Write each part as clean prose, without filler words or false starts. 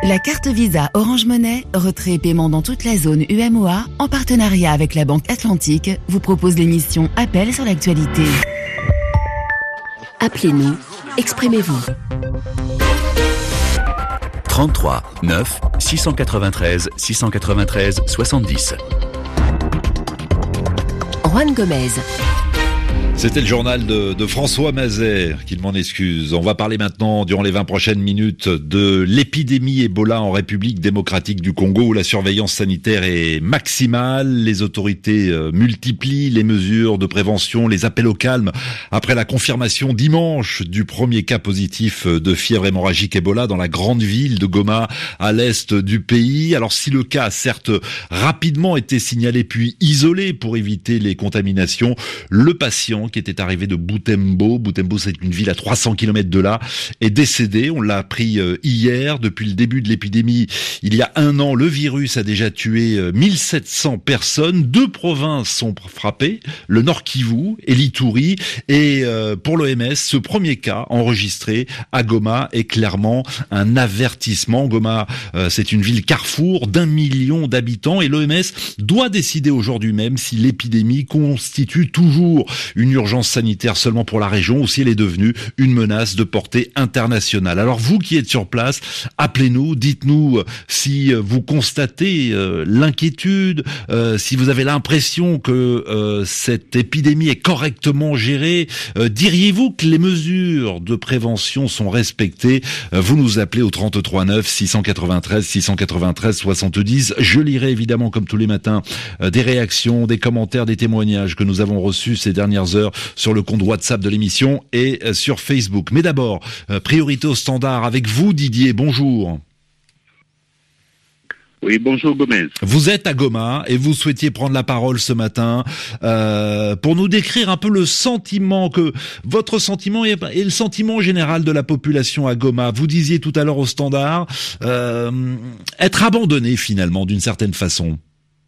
La carte Visa Orange Money, retrait et paiement dans toute la zone UMOA, en partenariat avec la Banque Atlantique, vous propose l'émission Appel sur l'actualité. Appelez-nous, exprimez-vous. 33 9 693 693 70. Juan Gomez. C'était le journal de François Mazet, qu'il m'en excuse. On va parler maintenant, durant les 20 prochaines minutes, de l'épidémie Ebola en République démocratique du Congo, où la surveillance sanitaire est maximale. Les autorités multiplient les mesures de prévention, les appels au calme, après la confirmation dimanche du premier cas positif de fièvre hémorragique Ebola dans la grande ville de Goma, à l'est du pays. Alors si le cas a certes rapidement été signalé puis isolé pour éviter les contaminations, le patient qui était arrivé de Butembo, c'est une ville à 300 km de là, est décédé. On l'a appris hier. Depuis le début de l'épidémie, il y a 1 an, le virus a déjà tué 1700 personnes. 2 provinces sont frappées, le Nord Kivu et l'Ituri. Et pour l'OMS, ce premier cas enregistré à Goma est clairement un avertissement. Goma, c'est une ville carrefour d'1 million d'habitants et l'OMS doit décider aujourd'hui même si l'épidémie constitue toujours une urgence sanitaire seulement pour la région ou si elle est devenue une menace de portée internationale. Alors vous qui êtes sur place, appelez-nous, dites-nous si vous constatez l'inquiétude, si vous avez l'impression que cette épidémie est correctement gérée. Diriez-vous que les mesures de prévention sont respectées? Vous nous appelez au 33 9 693 693 70. Je lirai évidemment comme tous les matins des réactions, des commentaires, des témoignages que nous avons reçus ces dernières heures sur le compte WhatsApp de l'émission et sur Facebook. Mais d'abord, priorité au standard avec vous Didier, bonjour. Oui, bonjour Gomez. Vous êtes à Goma et vous souhaitiez prendre la parole ce matin pour nous décrire un peu le sentiment votre sentiment et le sentiment général de la population à Goma. Vous disiez tout à l'heure au standard être abandonné finalement d'une certaine façon.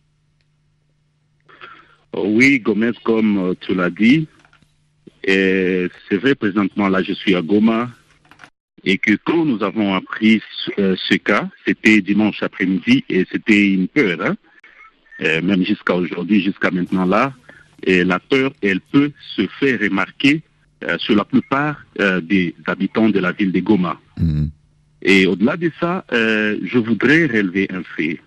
Oui, Gomez, comme tu l'as dit, c'est vrai, présentement, là, je suis à Goma, et que quand nous avons appris ce cas, c'était dimanche après-midi, et c'était une peur, même jusqu'à aujourd'hui, jusqu'à maintenant là, et la peur, elle peut se faire remarquer sur la plupart des habitants de la ville de Goma. Mmh. Et au-delà de ça, je voudrais relever un fait.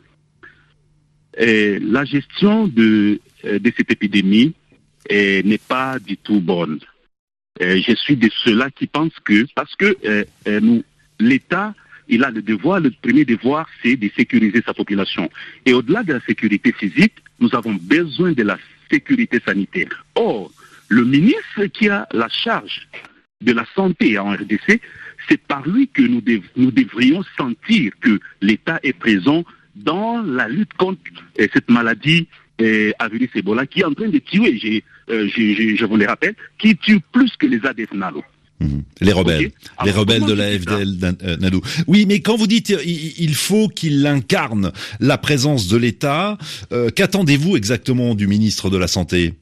La gestion de cette épidémie n'est pas du tout bonne. Je suis de ceux-là qui pensent que, parce que l'État, il a le devoir, le premier devoir, c'est de sécuriser sa population. Et au-delà de la sécurité physique, nous avons besoin de la sécurité sanitaire. Or, le ministre qui a la charge de la santé en RDC, c'est par lui que nous devrions sentir que l'État est présent dans la lutte contre cette maladie à virus Ebola qui est en train de tuer, je vous le rappelle, qui tue plus que les ADF NALO. Les rebelles, okay. Les rebelles de la FDL NALO. Oui, mais quand vous dites il faut qu'il incarne la présence de l'État, qu'attendez-vous exactement du ministre de la Santé?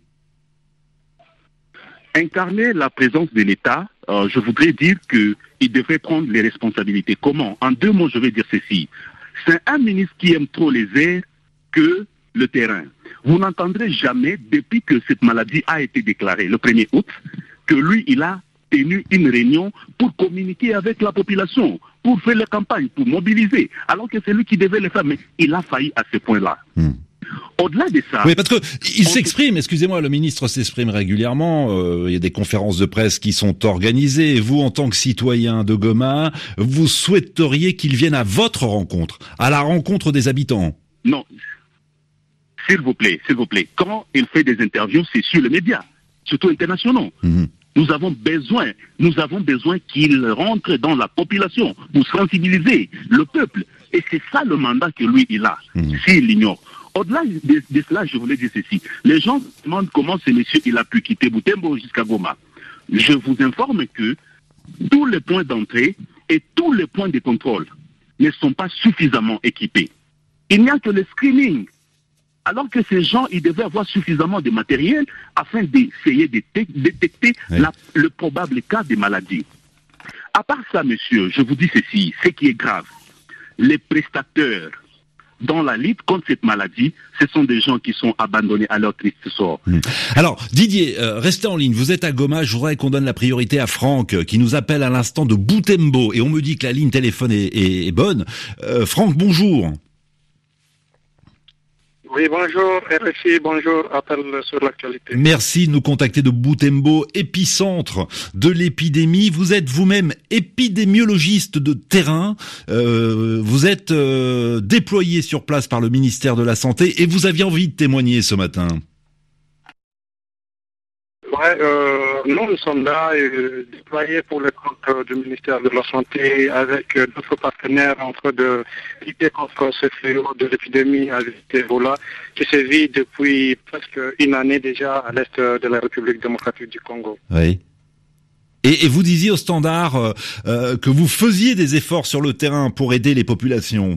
Incarner la présence de l'État, je voudrais dire qu'il devrait prendre les responsabilités. Comment? En 2 mots, je vais dire ceci. C'est un ministre qui aime trop les airs que le terrain. Vous n'entendrez jamais, depuis que cette maladie a été déclarée le 1er août, que lui, il a tenu une réunion pour communiquer avec la population, pour faire la campagne, pour mobiliser, alors que c'est lui qui devait le faire, mais il a failli à ce point-là. Au-delà de ça... Oui, parce que il s'exprime, excusez-moi, le ministre s'exprime régulièrement, il y a des conférences de presse qui sont organisées, et vous, en tant que citoyen de Goma, vous souhaiteriez qu'il vienne à votre rencontre, à la rencontre des habitants? Non, s'il vous plaît, quand il fait des interviews, c'est sur les médias, surtout internationaux. Nous avons besoin qu'il rentre dans la population pour sensibiliser le peuple. Et c'est ça le mandat que lui, il a, s'il l'ignore. Au-delà de cela, je voulais dire ceci. Les gens se demandent comment ce monsieur il a pu quitter Butembo jusqu'à Goma. Je vous informe que tous les points d'entrée et tous les points de contrôle ne sont pas suffisamment équipés. Il n'y a que le screening. Alors que ces gens, ils devaient avoir suffisamment de matériel afin d'essayer de détecter le probable cas de maladie. À part ça, monsieur, je vous dis ceci, ce qui est grave. les prestataires dans la lutte contre cette maladie, ce sont des gens qui sont abandonnés à leur triste sort. Alors, Didier, restez en ligne. Vous êtes à Goma. Je voudrais qu'on donne la priorité à Franck, qui nous appelle à l'instant de Butembo. Et on me dit que la ligne téléphone est bonne. Franck, bonjour. Oui, bonjour RFI, bonjour, appel sur l'actualité. Merci de nous contacter de Butembo, épicentre de l'épidémie. Vous êtes vous-même épidémiologiste de terrain. Vous êtes déployé sur place par le ministère de la Santé et vous aviez envie de témoigner ce matin. Nous sommes là déployés pour le compte du ministère de la Santé avec d'autres partenaires en train de lutter contre ce fléau de l'épidémie avec Ebola qui sévit depuis presque une année déjà à l'est de la République démocratique du Congo. Oui. Et vous disiez au Standard que vous faisiez des efforts sur le terrain pour aider les populations.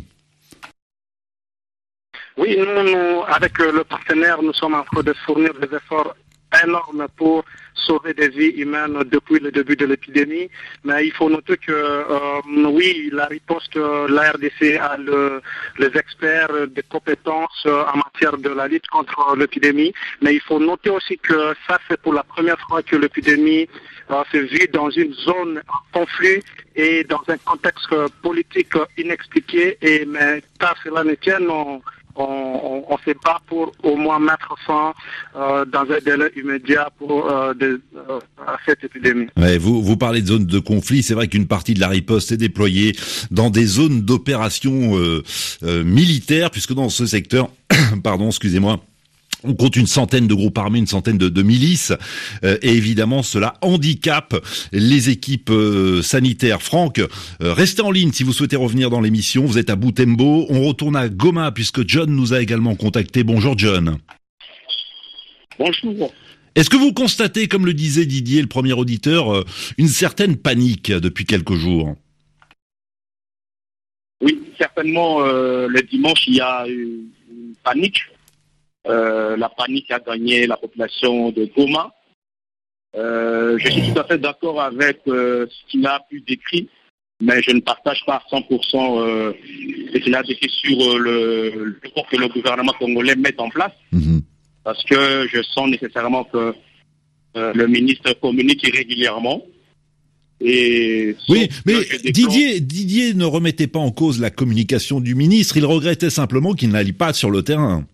Oui, nous, avec le partenaire, nous sommes en train de fournir des efforts énorme pour sauver des vies humaines depuis le début de l'épidémie. Mais il faut noter que, oui, la riposte, la RDC a les experts des compétences en matière de la lutte contre l'épidémie. Mais il faut noter aussi que ça, c'est pour la première fois que l'épidémie se vit dans une zone en conflit et dans un contexte politique inexpliqué. Mais car cela ne tienne, on se bat pour au moins mettre fin dans un délai immédiat pour à cette épidémie. Ouais, vous parlez de zones de conflit. C'est vrai qu'une partie de la riposte est déployée dans des zones d'opération militaires, puisque dans ce secteur, pardon, excusez-moi, on compte une centaine de groupes armés, une centaine de milices, et évidemment cela handicape les équipes sanitaires. Franck, restez en ligne si vous souhaitez revenir dans l'émission. Vous êtes à Butembo. On retourne à Goma puisque John nous a également contacté. Bonjour John. Bonjour. Est-ce que vous constatez, comme le disait Didier, le premier auditeur, une certaine panique depuis quelques jours ? Oui, certainement. Le dimanche, il y a une panique. La panique a gagné la population de Goma. Je suis tout à fait d'accord avec ce qu'il a pu décrire, mais je ne partage pas à 100% ce qu'il a décrit sur le effort que le gouvernement congolais met en place, parce que je sens nécessairement que le ministre communique irrégulièrement. Et oui, mais Didier ne remettait pas en cause la communication du ministre, il regrettait simplement qu'il n'allait pas sur le terrain.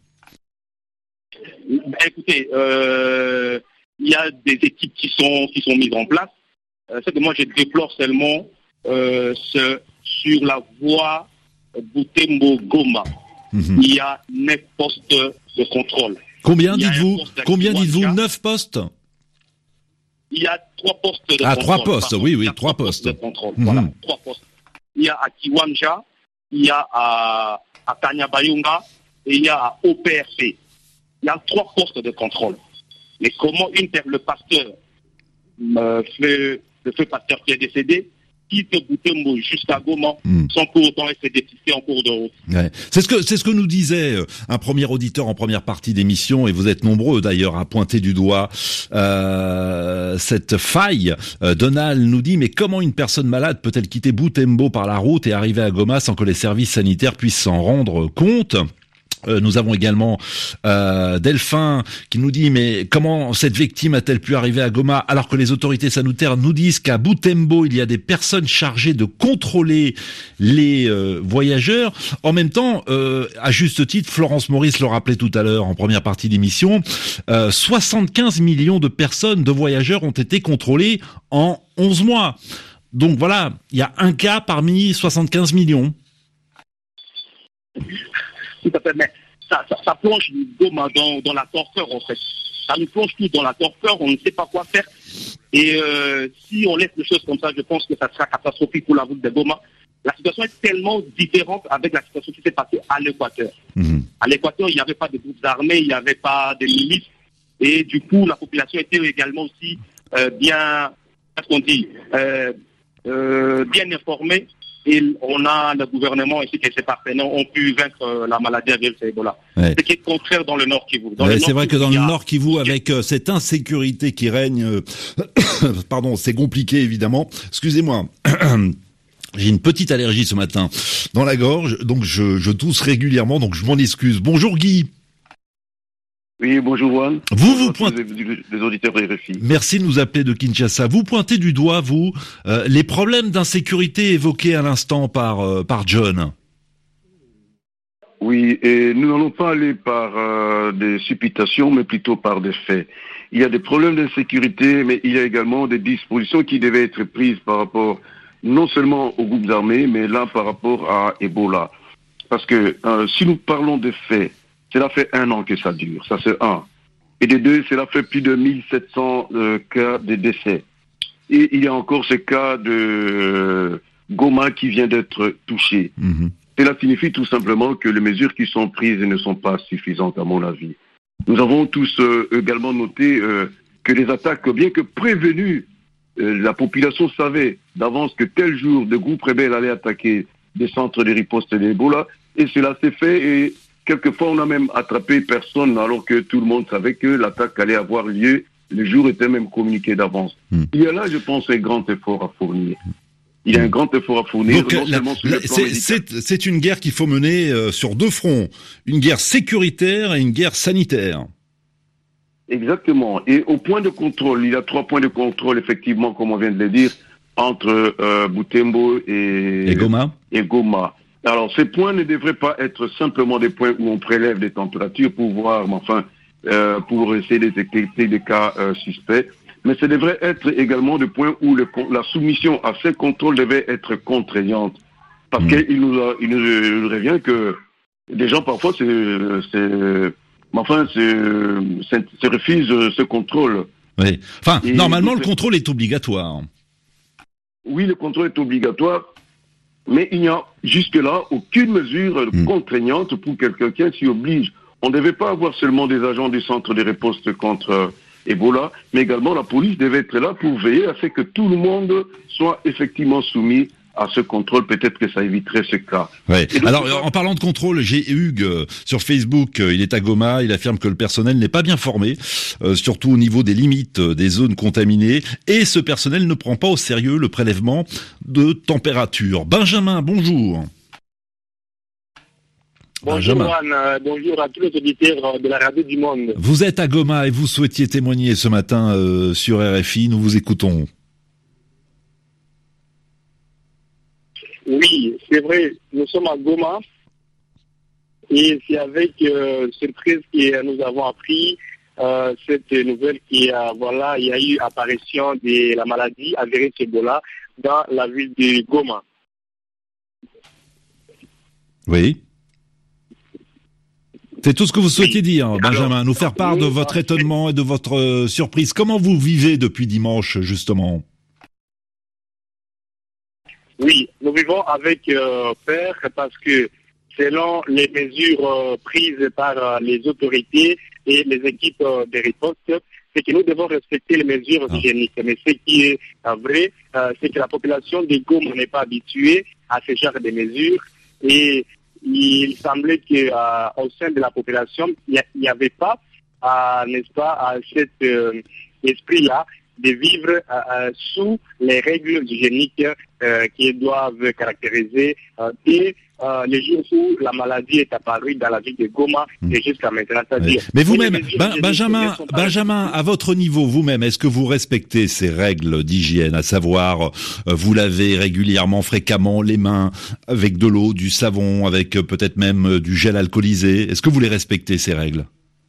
Écoutez, il y a des équipes qui sont mises en place. C'est que moi je déplore seulement sur la voie Butembo-Goma. Il y a 9 postes de contrôle. Combien dites-vous 9 postes? Il y a 3 postes de contrôle. 3 postes, oui, 3 postes. De contrôle. Voilà, 3 postes. Il y a à Kiwanja, il y a à Kanyabayonga et il y a à OPRP. Il y a 3 postes de contrôle. Mais comment le pasteur, le feu pasteur qui est décédé, quitte Butembo jusqu'à Goma, sans pour autant être dépisté en cours de route. Ouais. C'est ce que nous disait un premier auditeur en première partie d'émission, et vous êtes nombreux d'ailleurs à pointer du doigt cette faille. Donald nous dit, mais comment une personne malade peut-elle quitter Butembo par la route et arriver à Goma sans que les services sanitaires puissent s'en rendre compte ? Nous avons également Delphin qui nous dit, mais comment cette victime a-t-elle pu arriver à Goma alors que les autorités sanitaires nous disent qu'à Butembo il y a des personnes chargées de contrôler les voyageurs. En même temps, à juste titre, Florence Maurice le rappelait tout à l'heure en première partie d'émission, 75 millions de personnes, de voyageurs ont été contrôlés en 11 mois. Donc voilà, il y a un cas parmi 75 millions. Tout à fait, mais ça plonge Goma dans la torpeur en fait. Ça nous plonge tout dans la torpeur, on ne sait pas quoi faire. Et si on laisse les choses comme ça, je pense que ça sera catastrophique pour la route de Goma. La situation est tellement différente avec la situation qui s'est passée à l'Équateur. À l'Équateur, il n'y avait pas de groupes armés, il n'y avait pas de milices. Et du coup, la population était également aussi bien informée. Et on a le gouvernement ici et ses partenaires ont pu vaincre la maladie à virus Ebola. Ouais. Ce qui est contraire dans le Nord Kivu. C'est vrai que dans le Nord Kivu, avec cette insécurité qui règne, pardon, c'est compliqué évidemment. Excusez-moi. J'ai une petite allergie ce matin dans la gorge, donc je tousse régulièrement, donc je m'en excuse. Bonjour Guy. Oui, bonjour Juan. Vous pointez les auditeurs RFI. Merci de nous appeler de Kinshasa. Vous pointez du doigt, vous, les problèmes d'insécurité évoqués à l'instant par John. Oui, et nous n'allons pas aller par des supputations, mais plutôt par des faits. Il y a des problèmes d'insécurité, mais il y a également des dispositions qui devaient être prises par rapport non seulement aux groupes armés, mais là par rapport à Ebola. Parce que si nous parlons des faits, cela fait 1 an que ça dure, ça c'est 1. Et de 2, cela fait plus de 1700 cas de décès. Et il y a encore ce cas de Goma qui vient d'être touché. Cela signifie tout simplement que les mesures qui sont prises ne sont pas suffisantes à mon avis. Nous avons tous également noté que les attaques, bien que prévenues, la population savait d'avance que tel jour, des groupes rebelles allaient attaquer des centres de riposte d'Ebola, et cela s'est fait, et quelquefois on n'a même attrapé personne, alors que tout le monde savait que l'attaque allait avoir lieu, le jour était même communiqué d'avance. Il y a là, je pense, un grand effort à fournir. Il y a un grand effort à fournir. Donc, c'est une guerre qu'il faut mener sur 2 fronts, une guerre sécuritaire et une guerre sanitaire. Exactement. Et au point de contrôle, il y a 3 points de contrôle, effectivement, comme on vient de le dire, entre Butembo et Goma. Alors, ces points ne devraient pas être simplement des points où on prélève des températures pour voir, pour essayer de détecter des cas suspects, mais ça devrait être également des points où la soumission à ces contrôles devait être contraignante. Parce qu'il nous revient que des gens, parfois, se refusent ce contrôle. Oui. Enfin, normalement, le contrôle est obligatoire. Oui, le contrôle est obligatoire, mais il n'y a jusque-là aucune mesure contraignante pour que quelqu'un s'y oblige. On ne devait pas avoir seulement des agents du centre de riposte contre Ebola, mais également la police devait être là pour veiller à ce que tout le monde soit effectivement soumis à ce contrôle. Peut-être que ça éviterait ce cas. Ouais. Alors, en parlant de contrôle, j'ai Hugues sur Facebook, il est à Goma, il affirme que le personnel n'est pas bien formé, surtout au niveau des limites des zones contaminées, et ce personnel ne prend pas au sérieux le prélèvement de température. Benjamin, bonjour. Bonjour Juan, bonjour à tous les auditeurs de la radio du monde. Vous êtes à Goma et vous souhaitiez témoigner ce matin sur RFI, nous vous écoutons. Oui, c'est vrai, nous sommes à Goma et c'est avec surprise que nous avons appris cette nouvelle il y a eu apparition de la maladie avérée Ebola dans la ville de Goma. Oui. C'est tout ce que vous souhaitiez dire, Benjamin, nous faire part de votre étonnement et de votre surprise. Comment vous vivez depuis dimanche, justement ? Oui, nous vivons avec peur parce que selon les mesures prises par les autorités et les équipes de riposte, c'est que nous devons respecter les mesures hygiéniques. Mais ce qui est vrai, c'est que la population de Goma n'est pas habituée à ce genre de mesures et il semblait qu'au sein de la population, il n'y avait pas, n'est-ce pas, cet esprit-là de vivre sous les règles hygiéniques qui doivent caractériser dès les jours où la maladie est apparue dans la ville de Goma et jusqu'à maintenant. C'est-à-dire, mais vous-même, Benjamin, à votre niveau, vous-même, est-ce que vous respectez ces règles d'hygiène, à savoir, vous lavez régulièrement, fréquemment les mains avec de l'eau, du savon, avec peut-être même du gel alcoolisé. Est-ce que vous les respectez, ces règles ?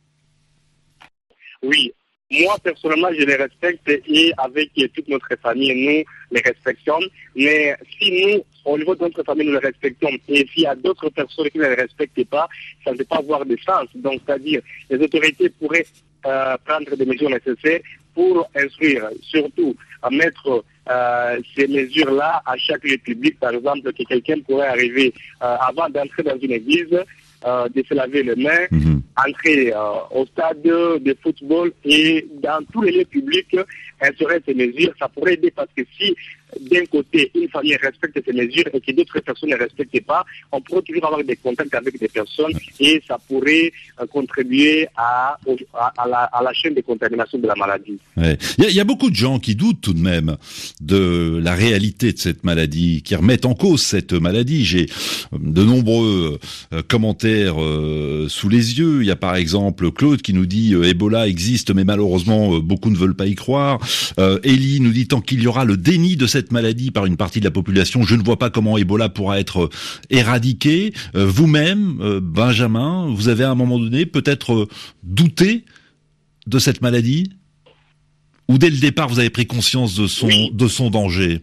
Oui. Moi, personnellement, je les respecte et avec toute notre famille, nous les respectons. Mais si nous, au niveau de notre famille, nous les respectons et s'il y a d'autres personnes qui ne les respectent pas, ça ne peut pas avoir de sens. Donc, c'est-à-dire, les autorités pourraient prendre des mesures nécessaires pour instruire, surtout à mettre ces mesures-là à chaque lieu public. Par exemple, que quelqu'un pourrait arriver avant d'entrer dans une église, de se laver les mains, entrer au stade de football et dans tous les lieux publics, instaurer ces mesures, ça pourrait aider parce que si d'un côté, une famille respecte ces mesures et que d'autres personnes ne respectent pas, on pourrait toujours avoir des contacts avec des personnes et ça pourrait contribuer à la chaîne de contamination de la maladie. Ouais. Il y a beaucoup de gens qui doutent tout de même de la réalité de cette maladie, qui remettent en cause cette maladie. J'ai de nombreux commentaires sous les yeux. Il y a par exemple Claude qui nous dit Ebola existe, mais malheureusement beaucoup ne veulent pas y croire. Elie nous dit tant qu'il y aura le déni de cette maladie par une partie de la population, je ne vois pas comment Ebola pourra être éradiqué. Vous-même, Benjamin, vous avez à un moment donné peut-être douté de cette maladie, ou dès le départ vous avez pris conscience de son danger?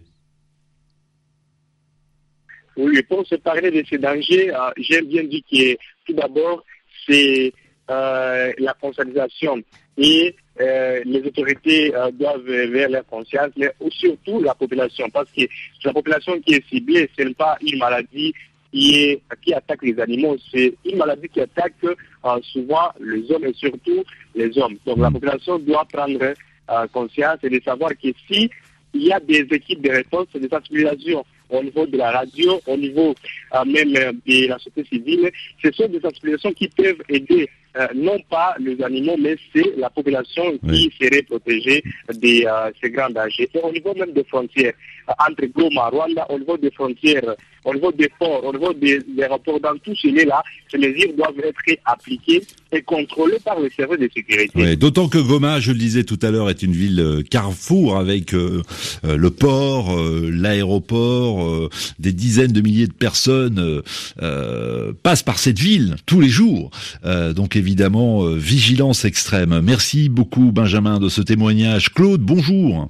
Oui, pour se parler de ces dangers, j'aime bien dire que tout d'abord c'est la conscientisation et les autorités doivent vers leur conscience, mais surtout la population, parce que la population qui est ciblée, ce n'est pas une maladie qui attaque les animaux, c'est une maladie qui attaque souvent les hommes et surtout les hommes. Donc la population doit prendre conscience et de savoir que si il y a des équipes de réponse, de sensibilisation au niveau de la radio, au niveau même de la société civile, ce sont des sensibilisations qui peuvent aider non pas les animaux, mais c'est la population qui serait protégée de ces grands dangers. Et au niveau même des frontières, entre Goma, Rwanda, au niveau des frontières, au niveau des ports, au niveau des aéroports, dans tous ces lieux-là, ces mesures doivent être appliquées et contrôlées par les services de sécurité. Ouais, d'autant que Goma, je le disais tout à l'heure, est une ville carrefour avec le port, l'aéroport, des dizaines de milliers de personnes passent par cette ville tous les jours. Donc évidemment, vigilance extrême. Merci beaucoup Benjamin de ce témoignage. Claude, bonjour.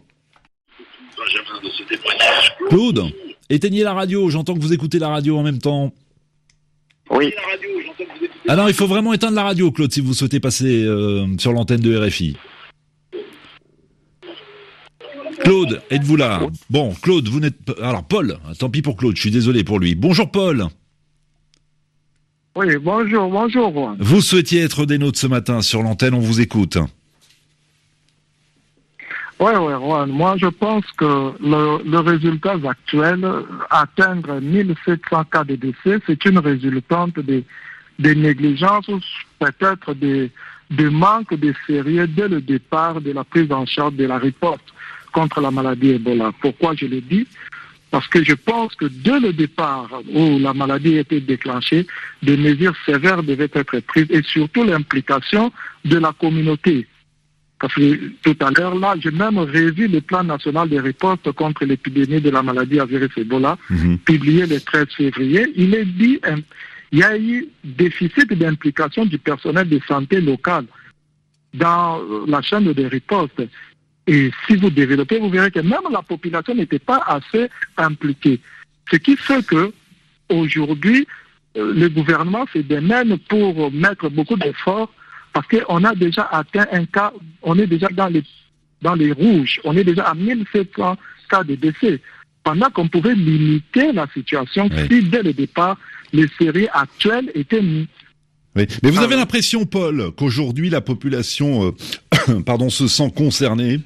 Claude, éteignez la radio, j'entends que vous écoutez la radio en même temps. Oui. Ah non, il faut vraiment éteindre la radio, Claude, si vous souhaitez passer sur l'antenne de RFI. Claude, êtes-vous là? Bon, Claude, vous n'êtes... Alors, Paul, tant pis pour Claude, je suis désolé pour lui. Bonjour, Paul. Oui, bonjour. Vous souhaitiez être des nôtres ce matin sur l'antenne, on vous écoute. Oui, moi je pense que le résultat actuel, atteindre 1700 cas de décès, c'est une résultante de négligence ou peut-être de manque de sérieux dès le départ de la prise en charge de la riposte contre la maladie Ebola. Pourquoi je le dis? Parce que je pense que dès le départ où la maladie a été déclenchée, des mesures sévères devaient être prises et surtout l'implication de la communauté. Parce que tout à l'heure, là, j'ai même revu le plan national de riposte contre l'épidémie de la maladie à virus Ebola, publié le 13 février. Il est dit il y a eu déficit d'implication du personnel de santé local dans la chaîne de riposte. Et si vous développez, vous verrez que même la population n'était pas assez impliquée. Ce qui fait que aujourd'hui, le gouvernement se démène pour mettre beaucoup d'efforts parce qu'on a déjà atteint un cas, on est déjà dans les rouges, on est déjà à 1700 cas de décès. Pendant qu'on pouvait limiter la situation si dès le départ, les séries actuelles étaient mises. Oui. Mais vous avez l'impression, Paul, qu'aujourd'hui la population se sent concernée?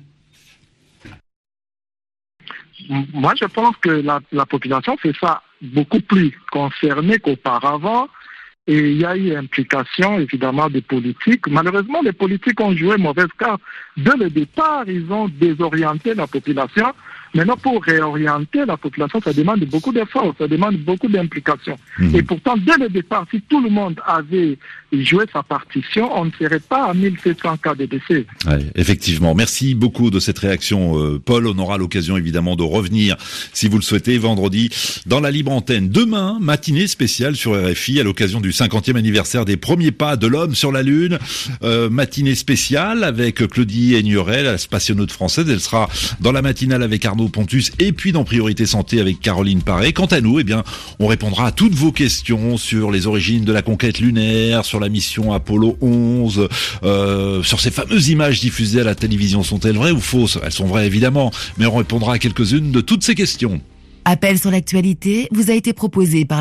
Moi, je pense que la population fait ça beaucoup plus concernée qu'auparavant. Et il y a eu implication, évidemment, des politiques. Malheureusement, les politiques ont joué mauvaise carte. Dès le départ, ils ont désorienté la population. Maintenant, pour réorienter la population, ça demande beaucoup d'efforts, ça demande beaucoup d'implication. Et pourtant, dès le départ, si tout le monde avait joué sa partition, on ne serait pas à 1700 cas de décès. Ouais, effectivement. Merci beaucoup de cette réaction, Paul. On aura l'occasion, évidemment, de revenir, si vous le souhaitez, vendredi, dans la libre antenne. Demain, matinée spéciale sur RFI, à l'occasion du 50e anniversaire des premiers pas de l'homme sur la Lune. Matinée spéciale avec Claudie Aigneret, la spationaute française. Elle sera dans la matinale avec Arnaud Pontus et puis dans Priorité Santé avec Caroline Paré. Quant à nous, on répondra à toutes vos questions sur les origines de la conquête lunaire, sur la mission Apollo 11, sur ces fameuses images diffusées à la télévision. Sont-elles vraies ou fausses? Elles sont vraies évidemment, mais on répondra à quelques-unes de toutes ces questions. Appel sur l'actualité vous a été proposé par